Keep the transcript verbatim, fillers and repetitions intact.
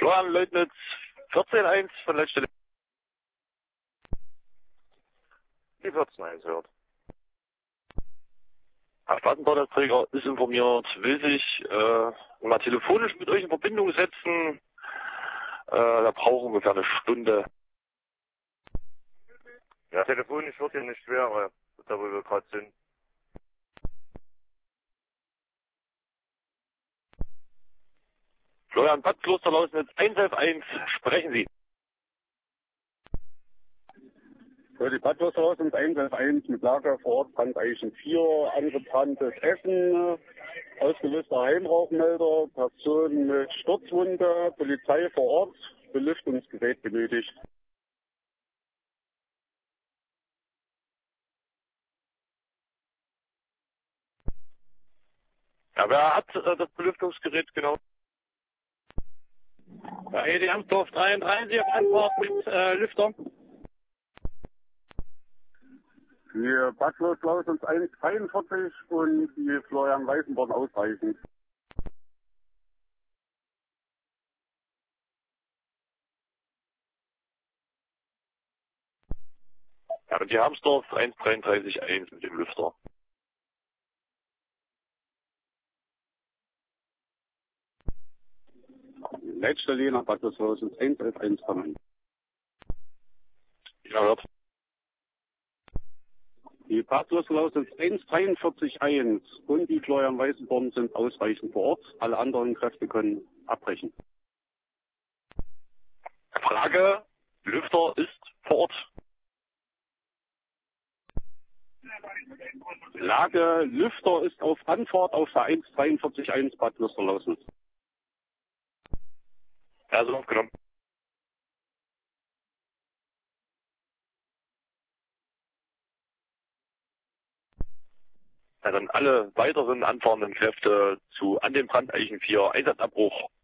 Florian Leutnitz, vierzehn eins von Leitstelle. Die vierzehn eins hört. Herr Straßenbauträger ist informiert, will sich äh, mal telefonisch mit euch in Verbindung setzen. Äh, da braucht ungefähr eine Stunde. Ja, telefonisch wird hier nicht schwer, da wo wir gerade sind. Florian Bad, Klosterlausnitz, eins elf eins, sprechen Sie. Für die Bad Klosterlausnitz eins elf eins mit Lager vor Ort, Brandeichen vier, angebranntes Essen, ausgelöster Heimrauchmelder, Person mit Sturzwunde, Polizei vor Ort, Belüftungsgerät benötigt. Ja, wer hat äh, das Belüftungsgerät genau? Bei E D Amsdorf dreiunddreißig auf Antwort mit äh, Lüfter. Die Bad Klosterlausnitz eins dreiundvierzig und die Florian Weißenborn ausreichend. Ja, und die Hamsdorf eins dreiunddreißig eins mit dem Lüfter. Leitstelle nach Bad Klosterlausnitz eins elf eins kommen. Ja, hört. Die Bad Klosterlausnitz eins dreiundvierzig eins und die Florian Weißenborn sind ausreichend vor Ort. Alle anderen Kräfte können abbrechen. Frage, Lüfter ist vor Ort. Lage, Lüfter ist auf Anfahrt auf der eins dreiundvierzig eins Bad Klosterlausnitz. Ja, so aufgenommen. Ja, dann alle weiteren anfahrenden Kräfte zu an den Brandeichen vier, Einsatzabbruch.